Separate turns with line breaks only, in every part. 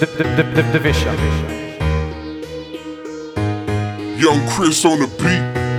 Division.
Young Chris on the beat.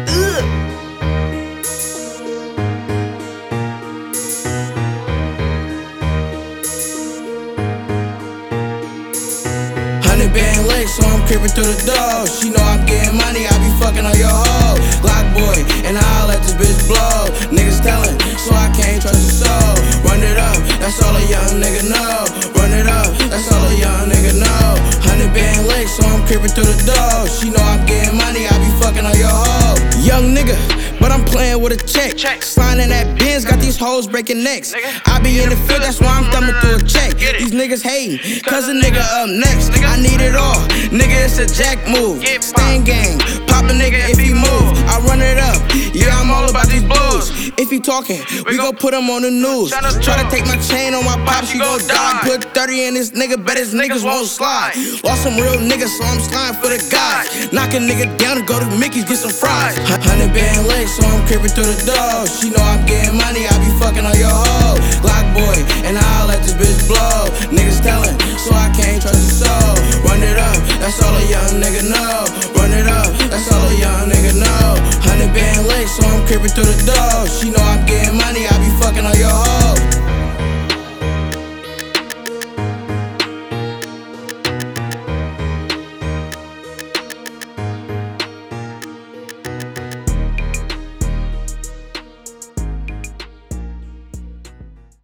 Been late, so I'm creeping through the door. She know I'm getting money, I be fucking on your hoe. Glock boy, and I'll let this bitch blow. Niggas telling, so I can't trust a soul. Run it up, that's all a young nigga know. Run it up, that's all a young nigga know. 100 been late, so I'm creeping through the door. She know I'm getting money, I be fucking on your hoe. Young nigga, but I'm playing with a check. Sliding that Benz, got these hoes breaking necks. I be in the field, that's why I'm thumbing through a check. These niggas hating, cause a nigga up next. I need it all, nigga, it's a jack move. Stain gang, pop a nigga if he move. I run it up, yeah, I'm all about these blues. If he talking, we gon' put him on the news. Try to take my chain on my pop, she gon' die. Put 30 in this nigga, bet his niggas won't slide. Lost some real niggas, so I'm sliding for the guys. Knock a nigga down and go to Mickey's, get some fries. 100 been late, so I'm creeping through the door. She know I'm getting money, I be fucking on your hoe. Glock boy, and I'll let this bitch blow. Niggas telling, so I can't trust a soul. Run it up, that's all a young nigga know. Run it up, that's all a young nigga know. 100 been late, so I'm creeping through the door.